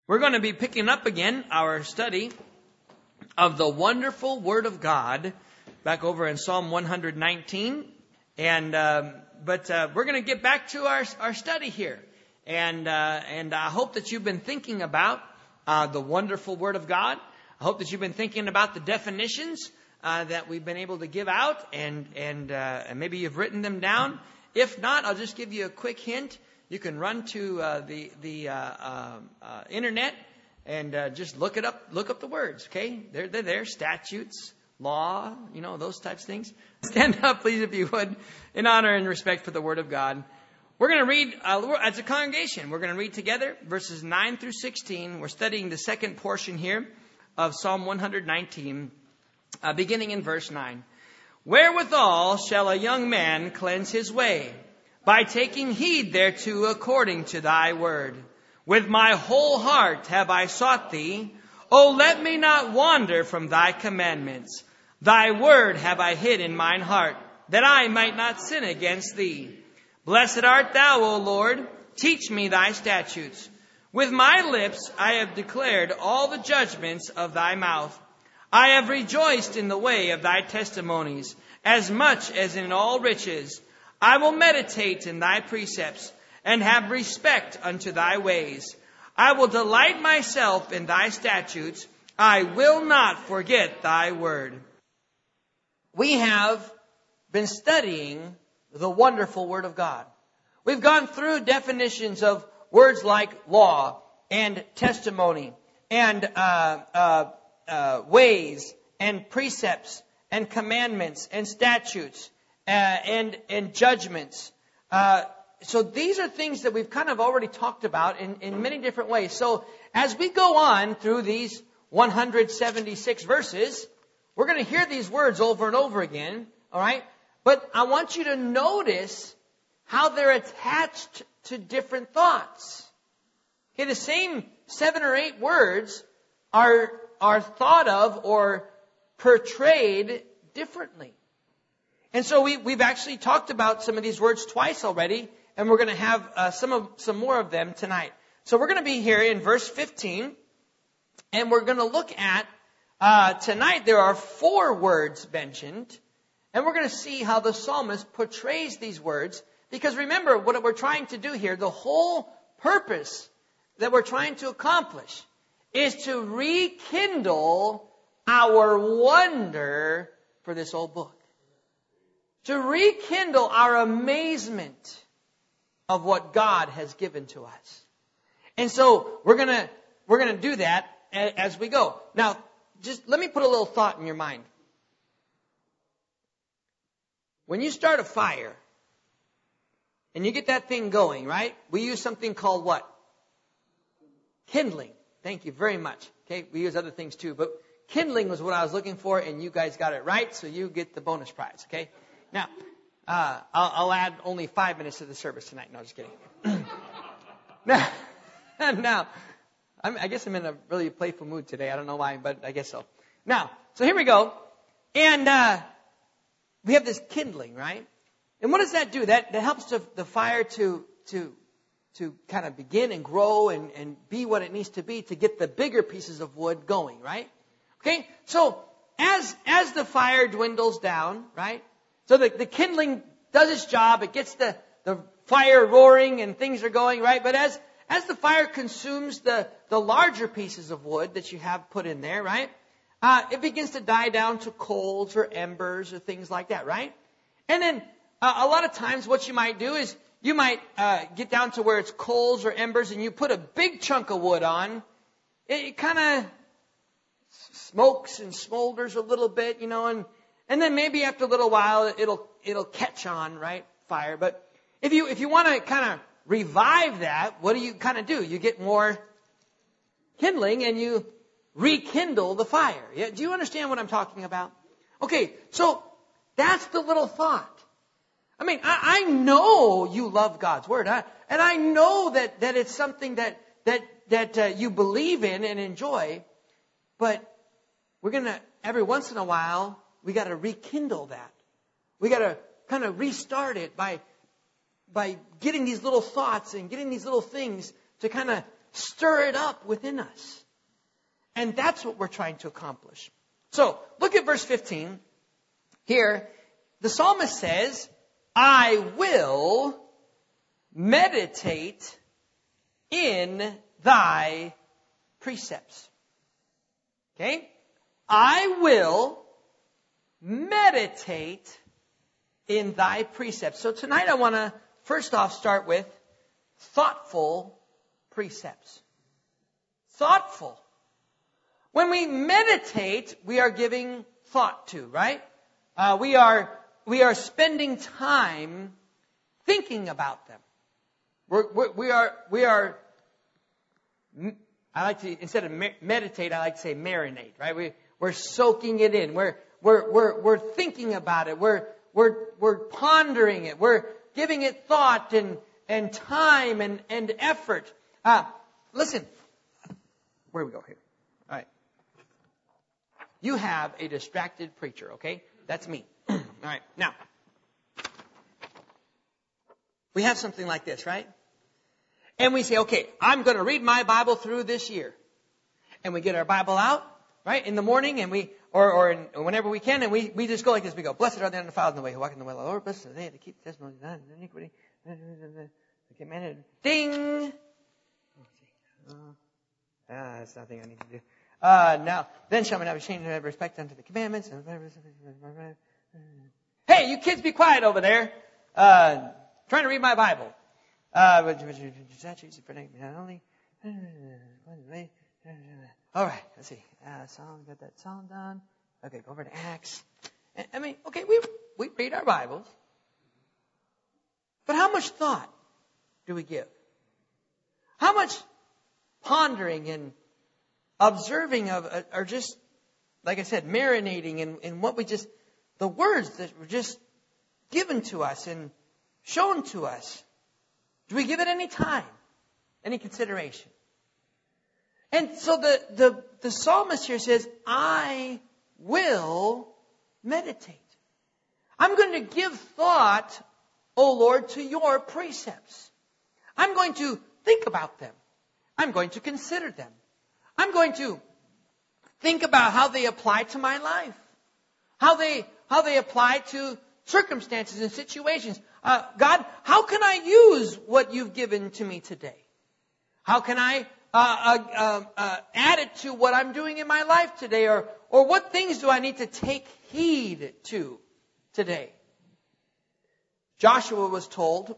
We're going to be picking up again our study of the wonderful Word of God back over in Psalm 119. But we're going to get back to our study here. And I hope that you've been thinking about the wonderful Word of God. I hope that you've been thinking about the definitions that we've been able to give out, and maybe you've written them down. If not, I'll just give you a quick hint. You can run to the internet and just look up the words. Okay, they're there. Statutes, law, those types of things. Stand up, please, if you would, in honor and respect for the Word of God. We're going to read as a congregation. We're going to read together verses 9 through 16. We're studying the second portion here of Psalm 119, beginning in verse 9. Wherewithal shall a young man cleanse his way? By taking heed thereto according to thy word. With my whole heart have I sought thee. O let me not wander from thy commandments. Thy word have I hid in mine heart, that I might not sin against thee. Blessed art thou, O Lord. Teach me thy statutes. With my lips I have declared all the judgments of thy mouth. I have rejoiced in the way of thy testimonies, as much as in all riches. I will meditate in thy precepts, and have respect unto thy ways. I will delight myself in thy statutes. I will not forget thy word. We have been studying the wonderful Word of God. We've gone through definitions of words like law and testimony and ways and precepts and commandments and statutes and judgments. So these are things that we've kind of already talked about in many different ways. So as we go on through these 176 verses, we're going to hear these words over and over again, all right? But I want you to notice how they're attached to different thoughts. Okay, the same 7 or 8 words are thought of or portrayed differently. And so we've actually talked about some of these words twice already, and we're going to have some more of them tonight. So we're going to be here in verse 15, and we're going to look at, tonight there are 4 words mentioned, and we're going to see how the psalmist portrays these words. Because remember, what we're trying to do here, the whole purpose that we're trying to accomplish is to rekindle our wonder for this old book. To rekindle our amazement of what God has given to us. And so we're going to do that as we go. Now, just let me put a little thought in your mind. When you start a fire and you get that thing going, right? We use something called what? Kindling. Thank you very much. Okay, we use other things too, but kindling was what I was looking for, and you guys got it right, so you get the bonus prize. Okay. Now, I'll add only 5 minutes to the service tonight. No, just kidding. Now, I guess I'm in a really playful mood today. I don't know why, but I guess so. Now, so here we go, and we have this kindling, right? And what does that do? That helps the fire to kind of begin and grow and be what it needs to be to get the bigger pieces of wood going, right? Okay, so as the fire dwindles down, right? So the kindling does its job. It gets the fire roaring and things are going, right? But as the fire consumes the larger pieces of wood that you have put in there, right? It begins to die down to coals or embers or things like that, right? And then a lot of times what you might do is you might get down to where it's coals or embers and you put a big chunk of wood on. It kind of smokes and smolders a little bit, and then maybe after a little while it'll catch on, right? Fire. But if you want to kind of revive that, what do you kind of do? You get more kindling and you rekindle the fire. Yeah? Do you understand what I'm talking about? Okay, so that's the little thought. I mean, I know you love God's Word, and I know that it's something that you believe in and enjoy, but we're going to, every once in a while, we got to rekindle that. We got to kind of restart it by getting these little thoughts and getting these little things to kind of stir it up within us. And that's what we're trying to accomplish. So, look at verse 15. Here, the psalmist says, I will meditate in thy precepts. Okay? I will meditate in thy precepts. So tonight I want to first off start with thoughtful precepts. Thoughtful. When we meditate, we are giving thought to, right? We are spending time thinking about them. We are. I like to, instead of meditate, I like to say marinate, right? We're soaking it in. We're thinking about it. We're pondering it. We're giving it thought and time and effort. Listen, where do we go here? All right. You have a distracted preacher, okay? That's me. All right. Now, we have something like this, right? And we say, okay, I'm going to read my Bible through this year. And we get our Bible out, right, in the morning, and or whenever we can, and we just go like this. We go, blessed are they undefiled in the way who walk in the way of the Lord. Blessed are they that keep the testimony of God and iniquity. Ding! That's nothing I need to do. Now, then shall we not be ashamed to have respect unto the commandments. Hey, you kids, be quiet over there. Trying to read my Bible. All right, let's see. Psalm, got that Psalm done. Okay, go over to Acts. I mean, okay, we read our Bibles. But how much thought do we give? How much pondering and observing of, or just, like I said, marinating in what we just, the words that were just given to us and shown to us? Do we give it any time, any consideration? And so the psalmist here says, I will meditate. I'm going to give thought, O Lord, to your precepts. I'm going to think about them. I'm going to consider them. I'm going to think about how they apply to my life. How they apply to circumstances and situations. God, how can I use what you've given to me today? How can I add it to what I'm doing in my life today? Or what things do I need to take heed to today? Joshua was told,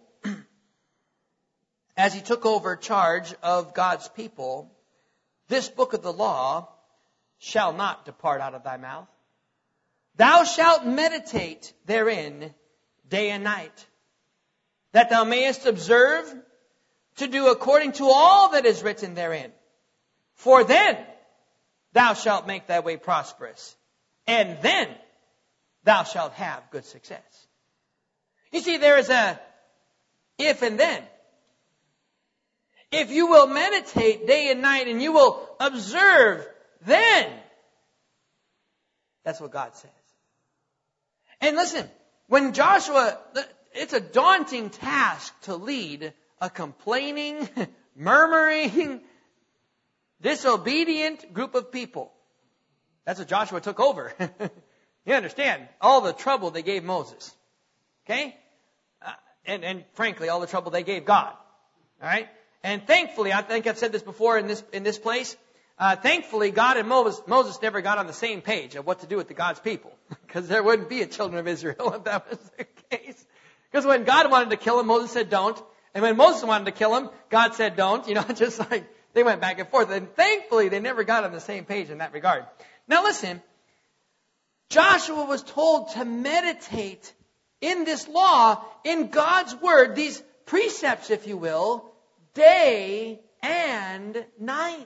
as he took over charge of God's people, this book of the law shall not depart out of thy mouth. Thou shalt meditate therein day and night, that thou mayest observe to do according to all that is written therein. For then thou shalt make thy way prosperous, and then thou shalt have good success. You see, there is a if and then. If you will meditate day and night and you will observe, then that's what God says. And listen, when Joshua, it's a daunting task to lead a complaining, murmuring, disobedient group of people. That's what Joshua took over. You understand all the trouble they gave Moses. Okay? And frankly, all the trouble they gave God. All right? And thankfully, I think I've said this before in this place, thankfully, God and Moses never got on the same page of what to do with God's people. Because there wouldn't be a children of Israel if that was the case. Because when God wanted to kill him, Moses said don't. And when Moses wanted to kill him, God said don't. You know, just like they went back and forth. And thankfully, they never got on the same page in that regard. Now listen, Joshua was told to meditate in this law, in God's word, these precepts, if you will, day and night.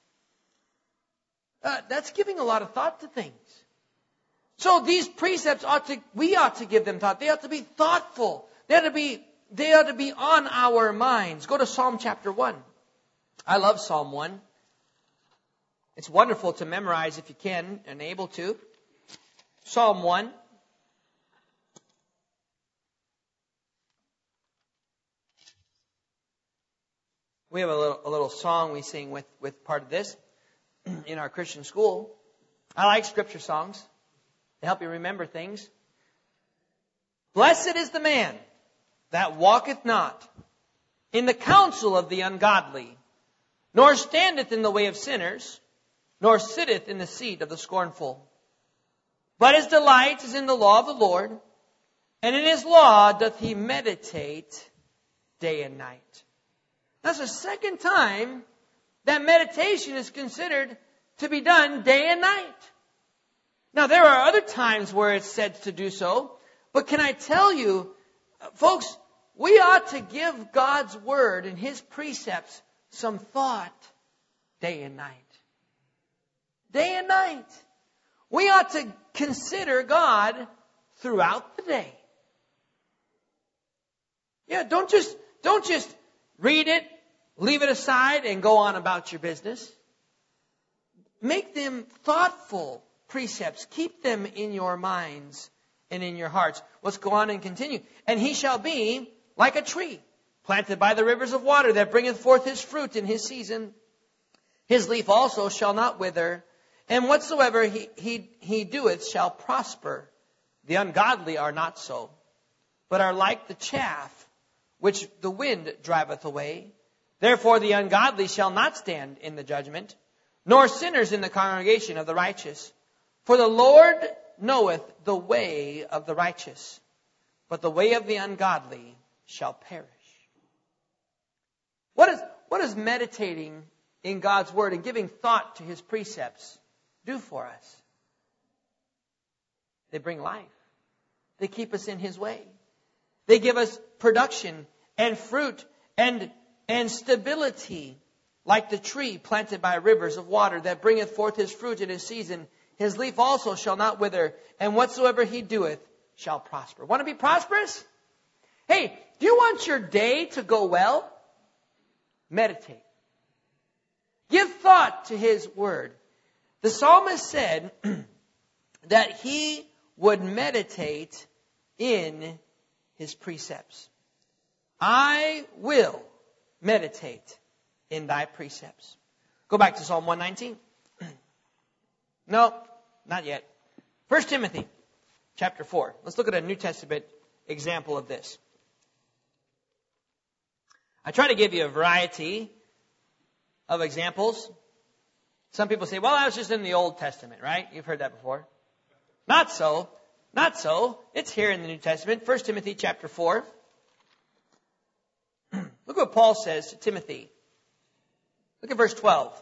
That's giving a lot of thought to things. So these precepts we ought to give them thought. They ought to be thoughtful. They ought to be on our minds. Go to Psalm chapter 1. I love Psalm 1. It's wonderful to memorize if you can and able to. Psalm 1. We have a little song we sing with part of this in our Christian school. I like scripture songs. They help you remember things. Blessed is the man that walketh not in the counsel of the ungodly, nor standeth in the way of sinners, nor sitteth in the seat of the scornful. But his delight is in the law of the Lord, and in his law doth he meditate day and night. That's the second time that meditation is considered to be done day and night. Now, there are other times where it's said to do so, but can I tell you, folks, we ought to give God's Word and His precepts some thought day and night. Day and night. We ought to consider God throughout the day. Yeah, don't just read it, leave it aside, and go on about your business. Make them thoughtful precepts. Keep them in your minds and in your hearts. Let's go on and continue. And he shall be like a tree planted by the rivers of water that bringeth forth his fruit in his season. His leaf also shall not wither, and whatsoever he doeth shall prosper. The ungodly are not so, but are like the chaff which the wind driveth away. Therefore the ungodly shall not stand in the judgment, nor sinners in the congregation of the righteous. For the Lord knoweth the way of the righteous, but the way of the ungodly shall perish. What is meditating in God's Word and giving thought to His precepts do for us? They bring life. They keep us in His way. They give us production and fruit and stability, like the tree planted by rivers of water that bringeth forth his fruit in his season. His leaf also shall not wither, and whatsoever he doeth shall prosper. Want to be prosperous? Hey, do you want your day to go well? Meditate. Give thought to His Word. The psalmist said that he would meditate in His precepts. I will meditate in thy precepts. Go back to Psalm 119. No, not yet. 1 Timothy chapter 4. Let's look at a New Testament example of this. I try to give you a variety of examples. Some people say, well, I was just in the Old Testament, right? You've heard that before. Not so. Not so. It's here in the New Testament. 1 Timothy chapter 4. Look what Paul says to Timothy. Look at verse 12.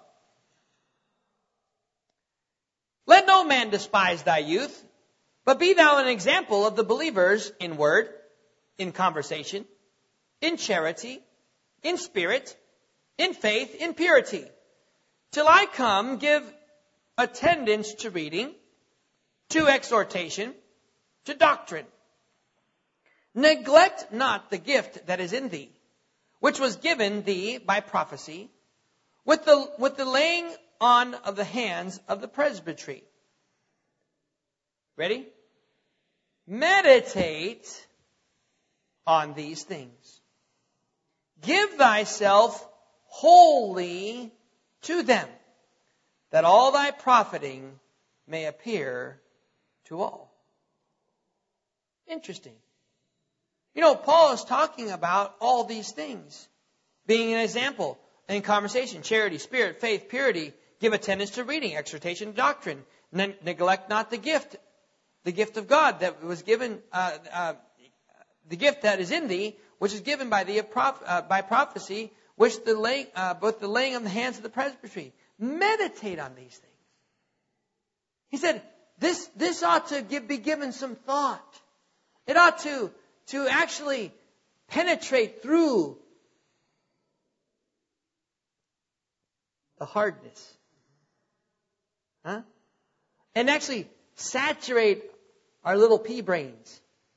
Let no man despise thy youth, but be thou an example of the believers in word, in conversation, in charity, in spirit, in faith, in purity. Till I come, give attendance to reading, to exhortation, to doctrine. Neglect not the gift that is in thee, which was given thee by prophecy, with the laying on of the hands of the presbytery. Ready? Meditate on these things. Give thyself wholly to them, that all thy profiting may appear to all. Interesting. You know, Paul is talking about all these things. Being an example in conversation, charity, spirit, faith, purity. Give attendance to reading, exhortation, doctrine. Neglect not the gift of God that was given, the gift that is in thee, which is given by thee by prophecy, which both the laying on the hands of the presbytery. Meditate on these things. He said, this ought to be given some thought. It ought to actually penetrate through the hardness. And actually saturate our little pea brains.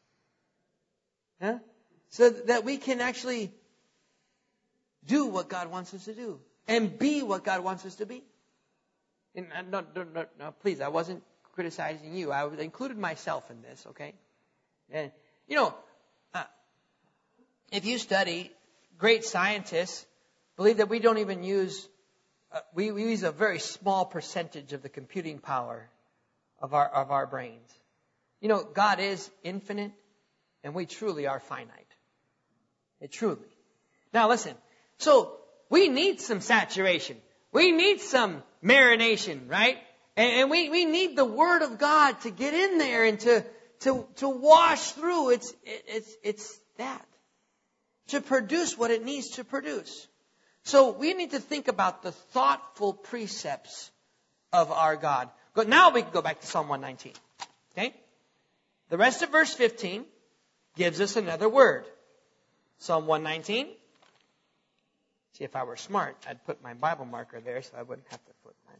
So that we can actually do what God wants us to do. And be what God wants us to be. And no, please, I wasn't criticizing you. I included myself in this, okay? And, you know, if you study great scientists believe that we don't even use, we use a very small percentage of the computing power of our brains. You know, God is infinite, and we truly are finite. It truly. Now listen, so we need some saturation. We need some marination, right? And we need the Word of God to get in there and to wash through. It's that. To produce what it needs to produce. So we need to think about the thoughtful precepts of our God. But now we can go back to Psalm 119. Okay? The rest of verse 15 gives us another word. Psalm 119. See, if I were smart, I'd put my Bible marker there so I wouldn't have to put mine.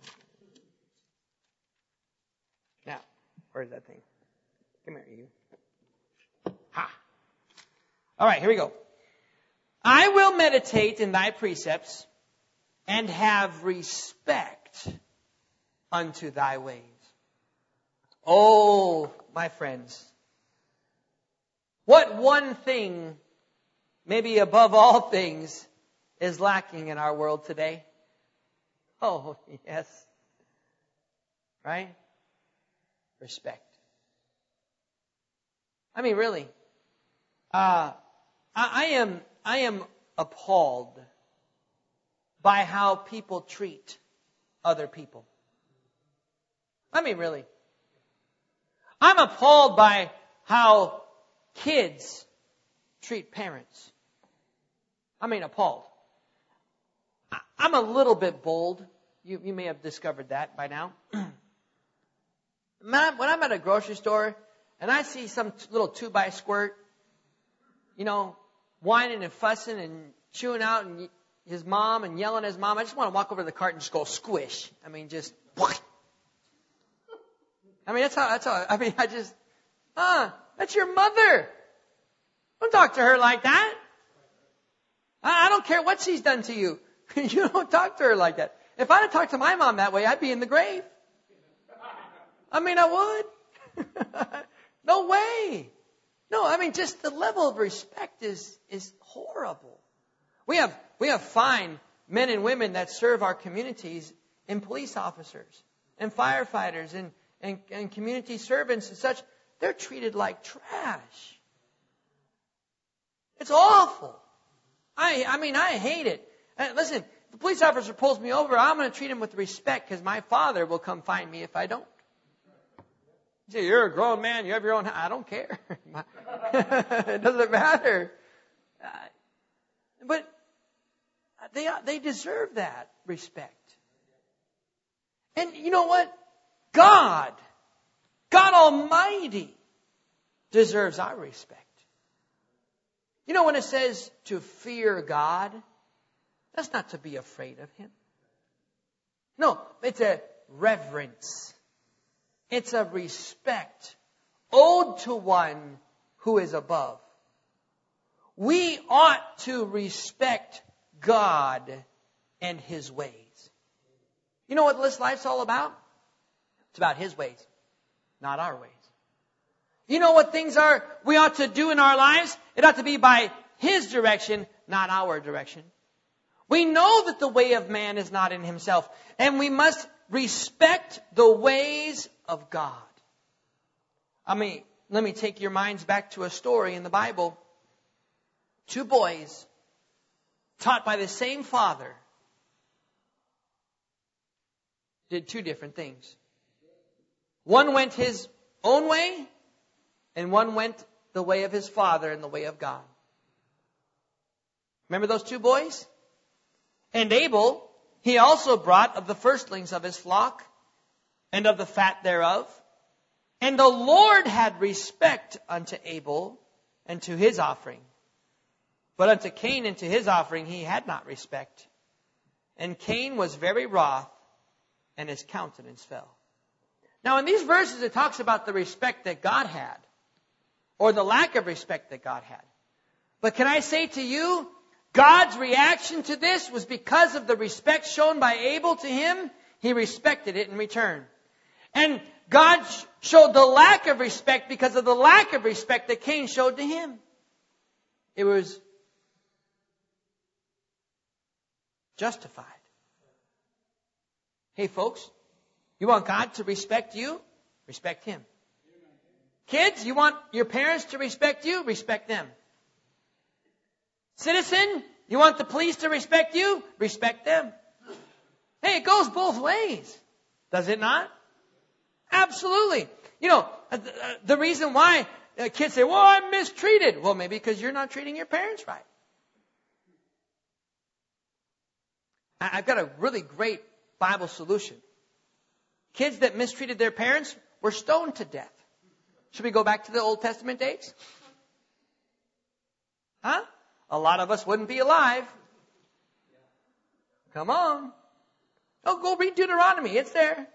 Now, where's that thing? Come here, you. Ha! All right, here we go. I will meditate in thy precepts and have respect unto thy ways. Oh, my friends. What one thing, maybe above all things, is lacking in our world today? Oh, yes. Right? Respect. I mean, really. I am appalled by how people treat other people. I mean, really. I'm appalled by how kids treat parents. I mean, appalled. I'm a little bit bold. You may have discovered that by now. When I'm at a grocery store and I see some little 2-by-squirt, whining and fussing and chewing out and his mom and yelling at his mom, I just want to walk over to the cart and just go squish. I mean, just what? I mean, that's how, I mean, that's your mother. Don't talk to her like that. I don't care what she's done to you. You don't talk to her like that. If I'd have talked to my mom that way, I'd be in the grave. I mean, I would. No way. No, I mean, just the level of respect is horrible. We have fine men and women that serve our communities and police officers and firefighters and community servants and such. They're treated like trash. It's awful. I mean, I hate it. Listen, if the police officer pulls me over, I'm going to treat him with respect because my father will come find me if I don't. You say, you're a grown man, you have your own house. I don't care. It doesn't matter. But they deserve that respect. And you know what? God Almighty deserves our respect. You know when it says to fear God, that's not to be afraid of Him. No, it's a reverence. It's a respect owed to one who is above. We ought to respect God and His ways. You know what this life's all about? It's about His ways, not our ways. You know what things are we ought to do in our lives? It ought to be by His direction, not our direction. We know that the way of man is not in himself, and we must respect the ways of God. I mean, let me take your minds back to a story in the Bible. 2 boys taught by the same father did 2 different things. One went his own way, and one went the way of his father and the way of God. Remember those 2 boys? And Abel, he also brought of the firstlings of his flock and of the fat thereof. And the Lord had respect unto Abel and to his offering. But unto Cain and to his offering he had not respect. And Cain was very wroth, and his countenance fell. Now in these verses it talks about the respect that God had, or the lack of respect that God had. But can I say to you, God's reaction to this was because of the respect shown by Abel to him. He respected it in return. And God showed the lack of respect because of the lack of respect that Cain showed to him. It was justified. Hey, folks, you want God to respect you? Respect Him. Kids, you want your parents to respect you? Respect them. Citizen, you want the police to respect you? Respect them. Hey, it goes both ways. Does it not? Absolutely. You know, the reason why kids say, well, I'm mistreated. Well, maybe because you're not treating your parents right. I've got a really great Bible solution. Kids that mistreated their parents were stoned to death. Should we go back to the Old Testament days? Huh? A lot of us wouldn't be alive. Come on. Oh, go read Deuteronomy. It's there.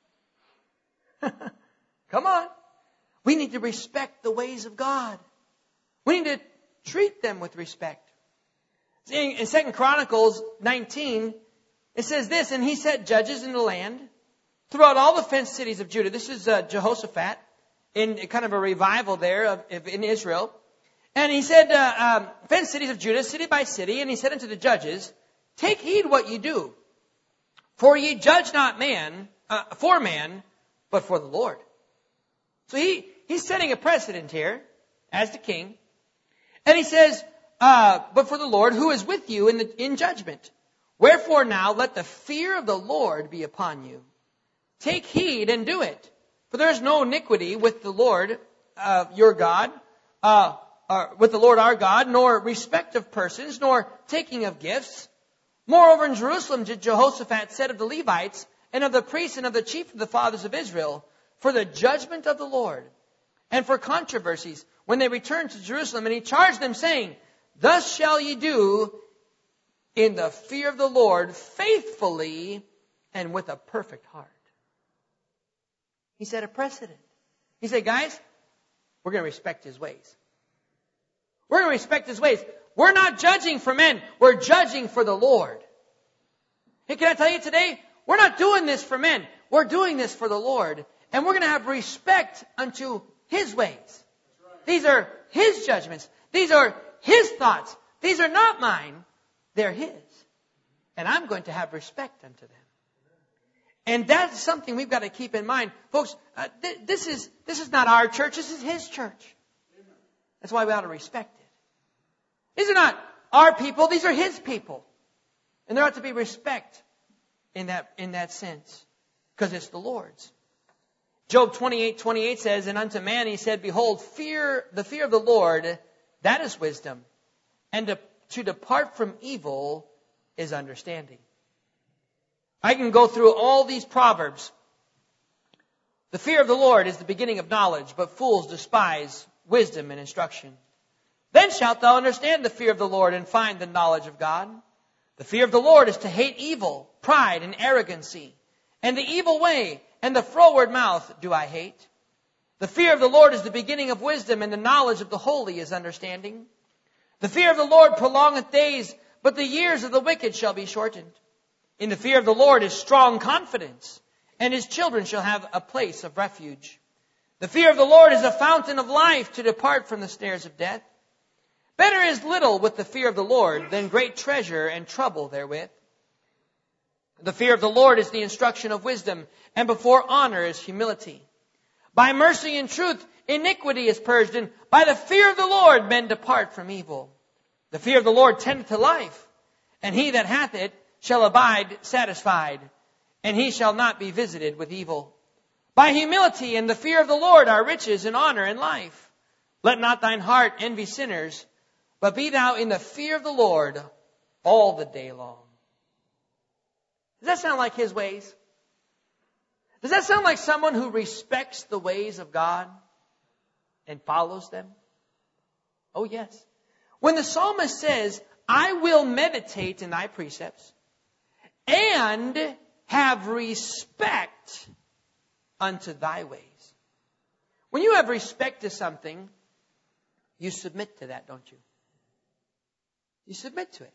Come on. We need to respect the ways of God. We need to treat them with respect. In 2 Chronicles 19, it says this, and he set judges in the land throughout all the fenced cities of Judah. This is Jehoshaphat in kind of a revival there in Israel. And he said, fenced cities of Judah, city by city, and he said unto the judges, take heed what ye do, for ye judge not man, for man, but for the Lord. So he's setting a precedent here as the king. And he says, but for the Lord, who is with you in judgment. Wherefore now let the fear of the Lord be upon you. Take heed and do it. For there is no iniquity with the Lord your God, with the Lord our God, nor respect of persons, nor taking of gifts. Moreover, in Jerusalem did Jehoshaphat said of the Levites, and of the priests, and of the chief of the fathers of Israel, for the judgment of the Lord, and for controversies, when they returned to Jerusalem. And he charged them, saying, thus shall ye do in the fear of the Lord, faithfully, and with a perfect heart. He set a precedent. He said, guys, we're going to respect His ways. We're going to respect His ways. We're not judging for men. We're judging for the Lord. Hey, can I tell you today? We're not doing this for men. We're doing this for the Lord. And we're going to have respect unto His ways. These are His judgments. These are His thoughts. These are not mine. They're His. And I'm going to have respect unto them. And that's something we've got to keep in mind. Folks, this is not our church. This is His church. That's why we ought to respect it. These are not our people. These are His people. And there ought to be respect in that sense. Because it's the Lord's. Job 28:28 says, and unto man he said, behold, the fear of the Lord, that is wisdom. And to depart from evil is understanding. I can go through all these proverbs. The fear of the Lord is the beginning of knowledge, but fools despise wisdom and instruction. Then shalt thou understand the fear of the Lord and find the knowledge of God. The fear of the Lord is to hate evil, pride, and arrogancy, and the evil way, and the froward mouth do I hate. The fear of the Lord is the beginning of wisdom, and the knowledge of the holy is understanding. The fear of the Lord prolongeth days, but the years of the wicked shall be shortened. In the fear of the Lord is strong confidence, and His children shall have a place of refuge. The fear of the Lord is a fountain of life, to depart from the snares of death. Better is little with the fear of the Lord than great treasure and trouble therewith. The fear of the Lord is the instruction of wisdom, and before honor is humility. By mercy and truth iniquity is purged, and by the fear of the Lord men depart from evil. The fear of the Lord tendeth to life, and he that hath it shall abide satisfied, and he shall not be visited with evil. By humility and the fear of the Lord are riches and honor and life. Let not thine heart envy sinners, but be thou in the fear of the Lord all the day long. Does that sound like His ways? Does that sound like someone who respects the ways of God and follows them? Oh, yes. When the psalmist says, I will meditate in thy precepts and have respect unto thy ways. When you have respect to something, you submit to that, don't you? You submit to it.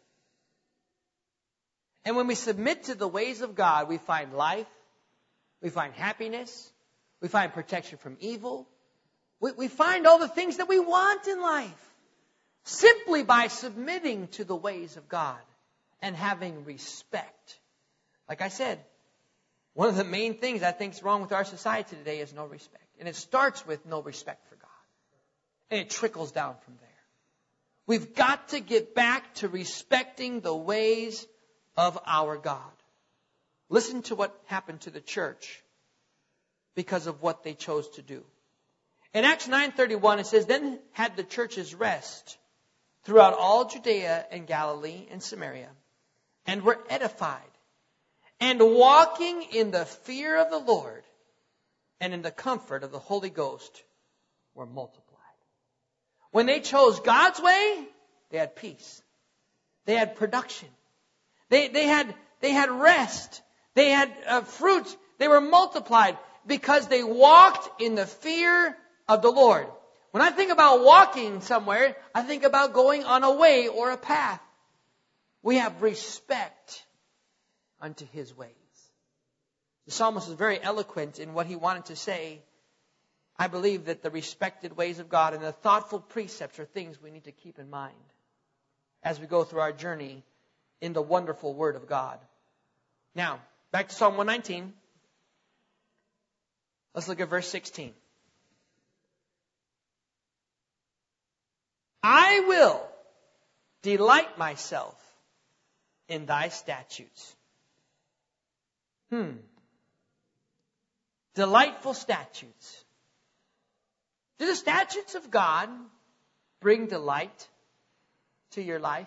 And when we submit to the ways of God, we find life, we find happiness, we find protection from evil. We find all the things that we want in life simply by submitting to the ways of God and having respect. Like I said, one of the main things I think is wrong with our society today is no respect. And it starts with no respect for God. And it trickles down from there. We've got to get back to respecting the ways of our God. Listen to what happened to the church because of what they chose to do. In Acts 9:31 it says, "Then had the churches rest throughout all Judea and Galilee and Samaria, and were edified, and walking in the fear of the Lord and in the comfort of the Holy Ghost were multiplied." When they chose God's way, they had peace. They had production. They had rest. They had fruit. They were multiplied because they walked in the fear of the Lord. When I think about walking somewhere, I think about going on a way or a path. We have respect unto His ways. The psalmist is very eloquent in what he wanted to say. I believe that the respected ways of God and the thoughtful precepts are things we need to keep in mind as we go through our journey in the wonderful Word of God. Now, back to Psalm 119. Let's look at verse 16. "I will delight myself in thy statutes." Delightful statutes. Do the statutes of God bring delight to your life?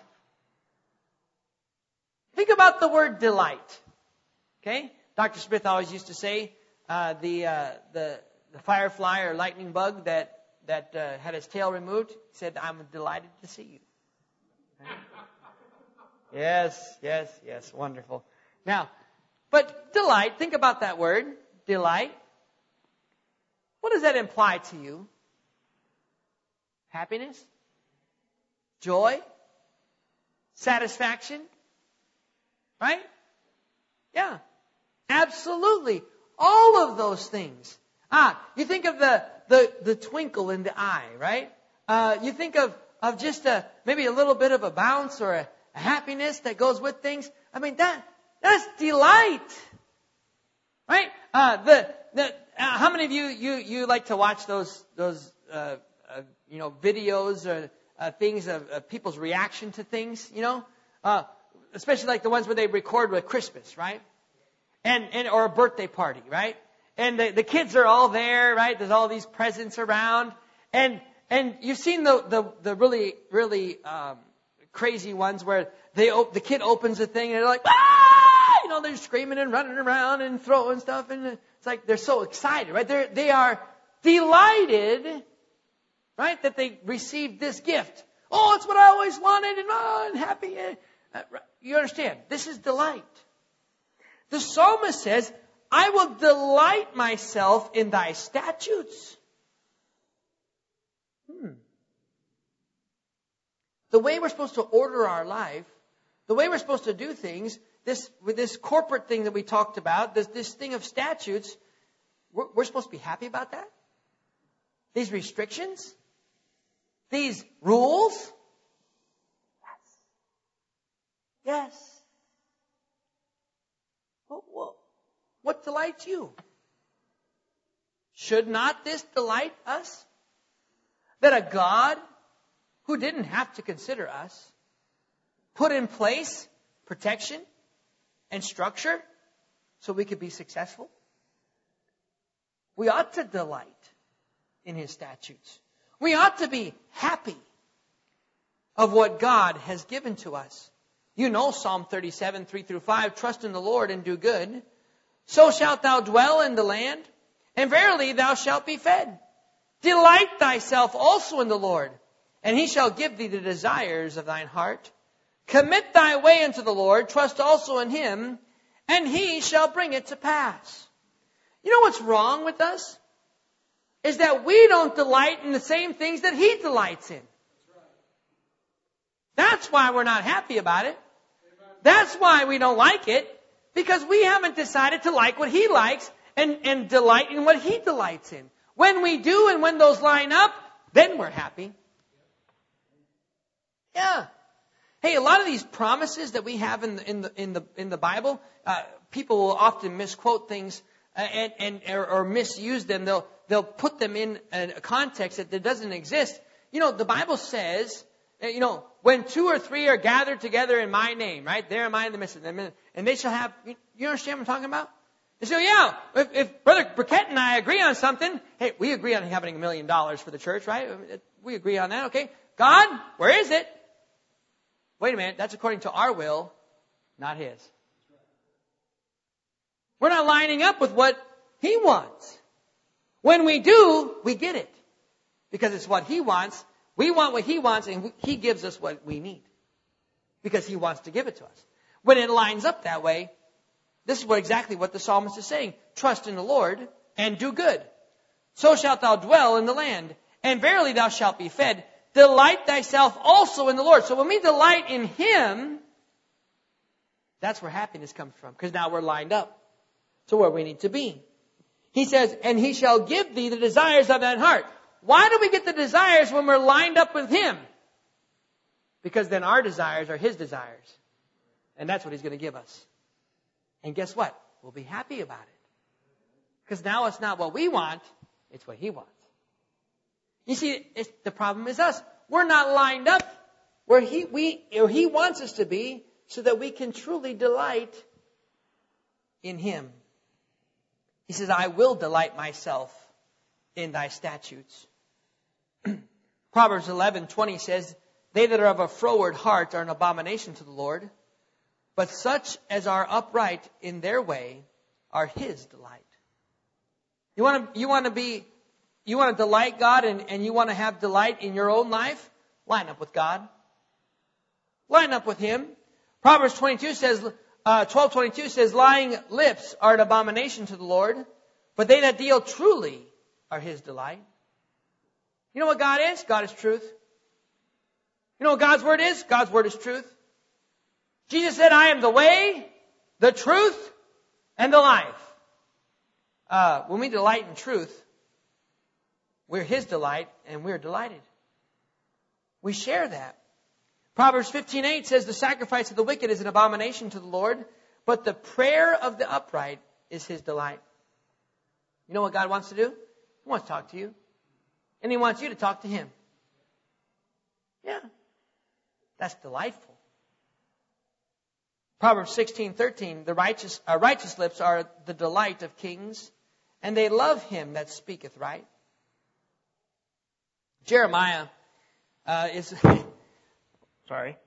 Think about the word delight. Okay? Dr. Smith always used to say the firefly or lightning bug that had its tail removed, said, "I'm delighted to see you." Right? Yes, wonderful. Now, but delight, think about that word, delight. What does that imply to you? Happiness? Joy? Satisfaction? Right? Yeah. Absolutely. All of those things. You think of the twinkle in the eye, right? You think of just maybe a little bit of a bounce or a happiness that goes with things. I mean, that's delight. Right? How many of you like to watch those videos or things of people's reaction to things, especially like the ones where they record with Christmas, right? And or a birthday party, right? And the kids are all there, right? There's all these presents around, and you've seen the really crazy ones where the kid opens a thing and they're like, "Ah!" They're screaming and running around and throwing stuff, and it's like they're so excited, right? They are delighted, right, that they received this gift. Oh, it's what I always wanted, and I'm happy. You understand? This is delight. The psalmist says, "I will delight myself in thy statutes." The way we're supposed to order our life, the way we're supposed to do things, with this corporate thing that we talked about, this thing of statutes, we're supposed to be happy about that? These restrictions? These rules? Yes. What delights you? Should not this delight us? That a God who didn't have to consider us put in place protection and structure so we could be successful? We ought to delight in His statutes. We ought to be happy of what God has given to us. You know Psalm 37, 3-5, "Trust in the Lord and do good. So shalt thou dwell in the land, and verily thou shalt be fed. Delight thyself also in the Lord, and He shall give thee the desires of thine heart. Commit thy way unto the Lord, trust also in Him, and He shall bring it to pass." You know what's wrong with us? Is that we don't delight in the same things that He delights in. That's why we're not happy about it. That's why we don't like it. Because we haven't decided to like what He likes and delight in what He delights in. When we do and when those line up, then we're happy. Yeah. Hey, a lot of these promises that we have in the Bible, people will often misquote things or misuse them. They'll put them in a context that doesn't exist. The Bible says, when 2 or 3 are gathered together in my name, right? There am I in the midst of them, and they shall have. You understand what I'm talking about? And so, yeah, if Brother Burkett and I agree on something, hey, we agree on having $1 million for the church, right? We agree on that, okay? God, where is it? Wait a minute, that's according to our will, not His. We're not lining up with what He wants. When we do, we get it. Because it's what He wants. We want what He wants, and He gives us what we need. Because He wants to give it to us. When it lines up that way, this is exactly what the psalmist is saying. Trust in the Lord and do good. So shalt thou dwell in the land, and verily thou shalt be fed. Delight thyself also in the Lord. So when we delight in Him, that's where happiness comes from. Because now we're lined up to where we need to be. He says, and He shall give thee the desires of thine heart. Why do we get the desires when we're lined up with Him? Because then our desires are His desires. And that's what He's going to give us. And guess what? We'll be happy about it. Because now it's not what we want, it's what He wants. You see, the problem is us. We're not lined up where He wants us to be so that we can truly delight in Him. He says, I will delight myself in thy statutes. Proverbs 11:20 says, they that are of a froward heart are an abomination to the Lord, but such as are upright in their way are His delight. You want to delight God and you want to have delight in your own life? Line up with God. Line up with Him. Proverbs 12:22 says, lying lips are an abomination to the Lord, but they that deal truly are His delight. You know what God is? God is truth. You know what God's Word is? God's Word is truth. Jesus said, I am the way, the truth, and the life. When we delight in truth, we're His delight, and we're delighted. We share that. Proverbs 15:8 says, the sacrifice of the wicked is an abomination to the Lord, but the prayer of the upright is His delight. You know what God wants to do? He wants to talk to you. And He wants you to talk to Him. Yeah. That's delightful. Proverbs 16:13, the righteous lips are the delight of kings, and they love him that speaketh right. Jeremiah is... Sorry.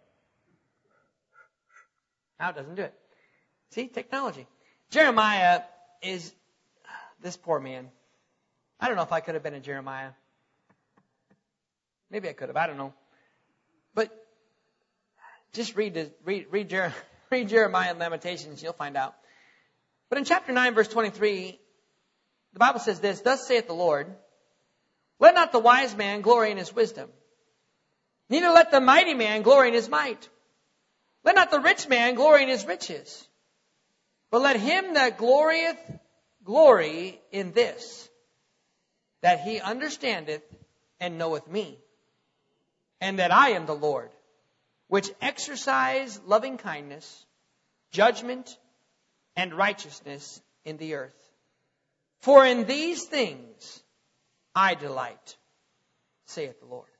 Now it doesn't do it. See, technology. Jeremiah is this poor man. I don't know if I could have been a Jeremiah. Maybe I could have. I don't know. But just read Jeremiah and Lamentations. You'll find out. But in chapter 9, verse 23, the Bible says this, thus saith the Lord, let not the wise man glory in his wisdom, neither let the mighty man glory in his might. Let not the rich man glory in his riches, but let him that glorieth glory in this, that he understandeth and knoweth me, and that I am the Lord, which exercise loving kindness, judgment, and righteousness in the earth. For in these things I delight, saith the Lord.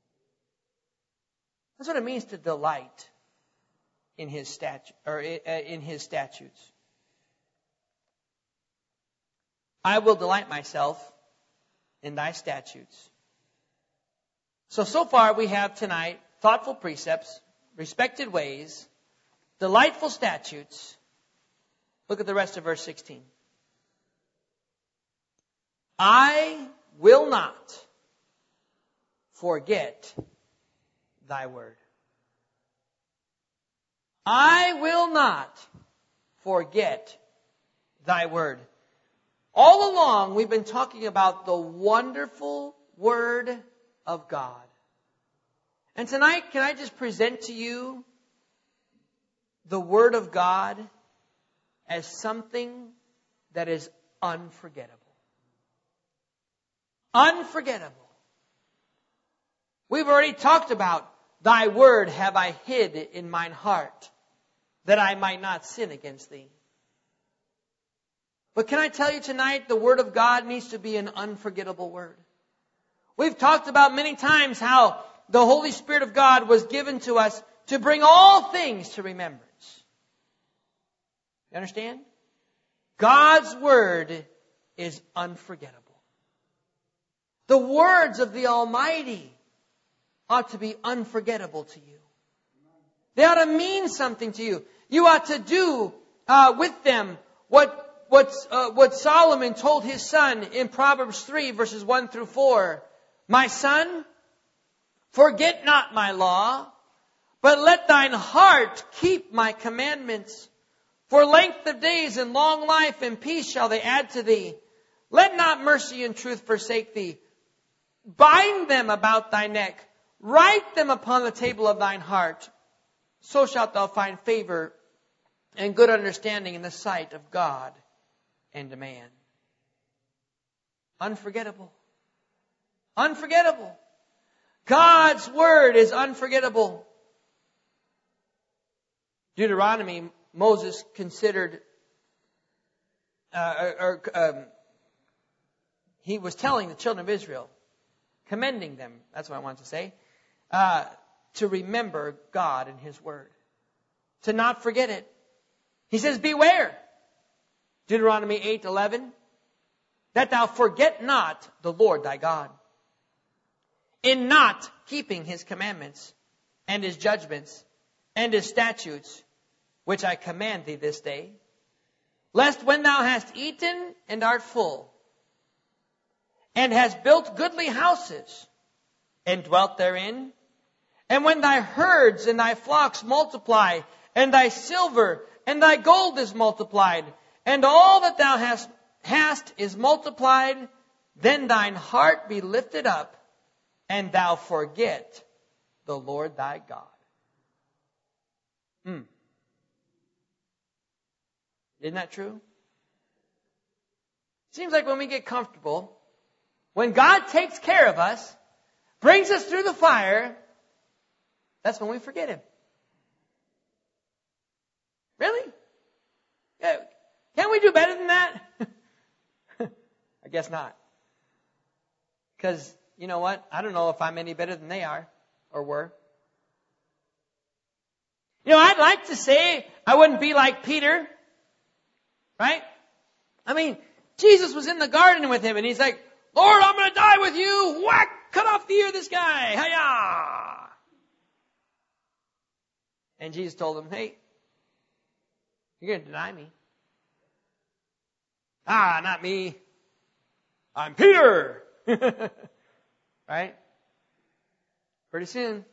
That's what it means to delight in His statutes. I will delight myself in thy statutes. So far we have tonight thoughtful precepts, respected ways, delightful statutes. Look at the rest of verse 16. I will not forget thy word. I will not forget thy word. All along, we've been talking about the wonderful Word of God. And tonight, can I just present to you the Word of God as something that is unforgettable. Unforgettable. We've already talked about Thy word have I hid in mine heart, that I might not sin against thee. But can I tell you tonight, the Word of God needs to be an unforgettable Word. We've talked about many times how the Holy Spirit of God was given to us to bring all things to remembrance. You understand? God's Word is unforgettable. The words of the Almighty ought to be unforgettable to you. They ought to mean something to you. You ought to do with them what Solomon told his son in Proverbs 3, verses 1 through 4. My son, forget not my law, but let thine heart keep my commandments. For length of days and long life and peace shall they add to thee. Let not mercy and truth forsake thee. Bind them about thy neck. Write them upon the table of thine heart. So shalt thou find favor and good understanding in the sight of God and man. Unforgettable. Unforgettable. God's Word is unforgettable. Deuteronomy, Moses considered, he was telling the children of Israel, commending them, that's what I wanted to say, to remember God and His Word. To not forget it. He says, beware. Deuteronomy 8:11, that thou forget not the Lord thy God, in not keeping His commandments, and His judgments, and His statutes, which I command thee this day, lest when thou hast eaten and art full, and hast built goodly houses, and dwelt therein, and when thy herds and thy flocks multiply, and thy silver and thy gold is multiplied, and all that thou hast is multiplied, then thine heart be lifted up, and thou forget the Lord thy God. Isn't that true? Seems like when we get comfortable, when God takes care of us, brings us through the fire, that's when we forget Him. Really? Yeah. Can't we do better than that? I guess not. Because, you know what? I don't know if I'm any better than they are or were. You know, I'd like to say I wouldn't be like Peter. Right? I mean, Jesus was in the garden with him and He's like, Lord, I'm going to die with you. Whack! Cut off the ear of this guy. Hi-ya! And Jesus told him, hey, you're going to deny me. Not me. I'm Peter. Right? Pretty soon.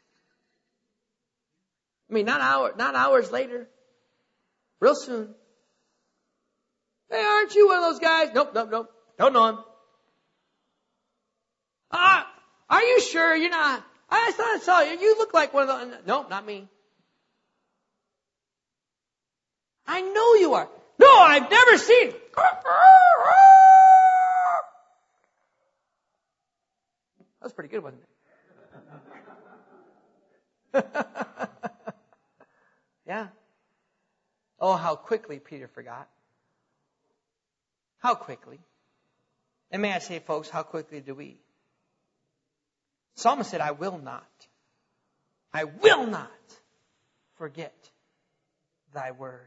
I mean, not hours later. Real soon. Hey, aren't you one of those guys? Nope. Don't know him. Are you sure you're not? I thought I saw you. You look like one of those. Nope, not me. I know you are. No, I've never seen. That was pretty good, wasn't it? Yeah. Oh, how quickly Peter forgot. How quickly. And may I say, folks, how quickly do we? Psalmist said, I will not forget thy word.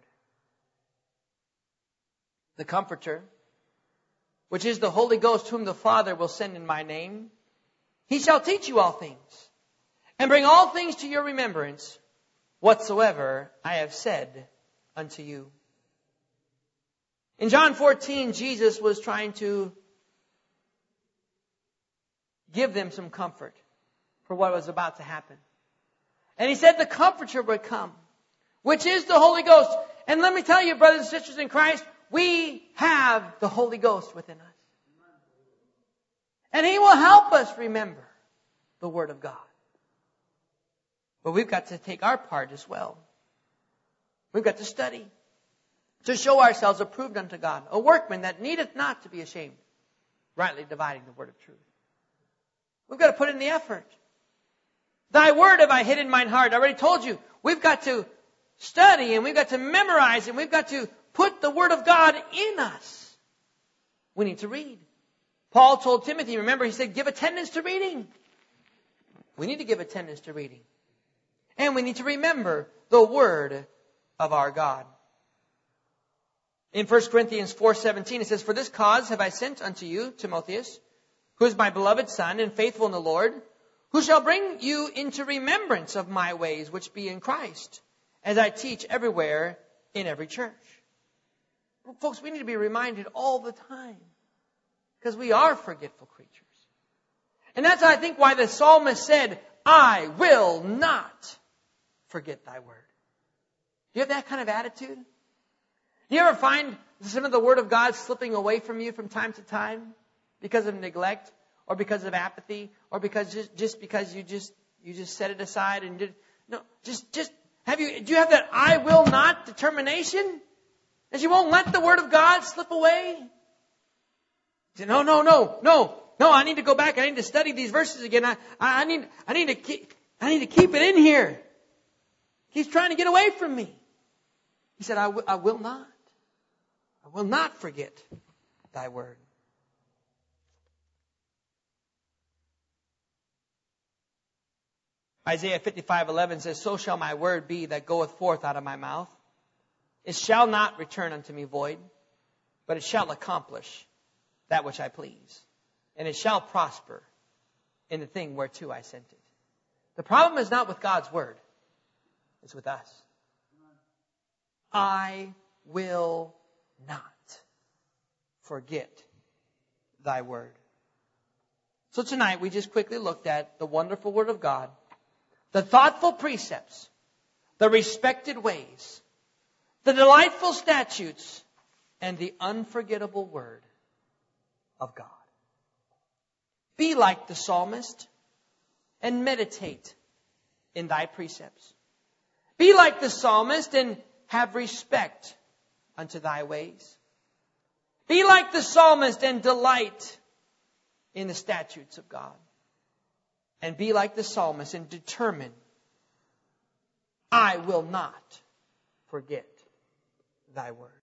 The Comforter, which is the Holy Ghost, whom the Father will send in my name, He shall teach you all things, and bring all things to your remembrance, whatsoever I have said unto you. In John 14, Jesus was trying to give them some comfort for what was about to happen. And He said the Comforter would come, which is the Holy Ghost. And let me tell you, brothers and sisters in Christ, we have the Holy Ghost within us. And He will help us remember the Word of God. But we've got to take our part as well. We've got to study to show ourselves approved unto God, a workman that needeth not to be ashamed, rightly dividing the word of truth. We've got to put in the effort. Thy word have I hid in mine heart. I already told you, we've got to study and we've got to memorize and we've got to put the word of God in us. We need to read. Paul told Timothy, remember, he said, give attendance to reading. We need to give attendance to reading. And we need to remember the word of our God. In 1 Corinthians 4:17, it says, for this cause have I sent unto you, Timotheus, who is my beloved son and faithful in the Lord, who shall bring you into remembrance of my ways which be in Christ, as I teach everywhere in every church. Well, folks, we need to be reminded all the time, because we are forgetful creatures. And that's, I think, why the psalmist said, I will not forget thy word. Do you have that kind of attitude? Do you ever find some of the word of God slipping away from you from time to time because of neglect or because of apathy or because because you just set it aside and did no do you have that I will not determination that you won't let the word of God slip away? You say, no, I need to go back. I need to study these verses again. I need to keep it in here. He's trying to get away from me. He said, I will not. I will not forget thy word. Isaiah 55:11 says, so shall my word be that goeth forth out of my mouth. It shall not return unto me void, but it shall accomplish that which I please. And it shall prosper in the thing whereto I sent it. The problem is not with God's word. It's with us. I will not forget thy word. So tonight we just quickly looked at the wonderful word of God, the thoughtful precepts, the respected ways, the delightful statutes, and the unforgettable word of God. Be like the psalmist and meditate in thy precepts. Be like the psalmist and have respect unto thy ways. Be like the psalmist and delight in the statutes of God. And be like the psalmist and determine, I will not forget thy word.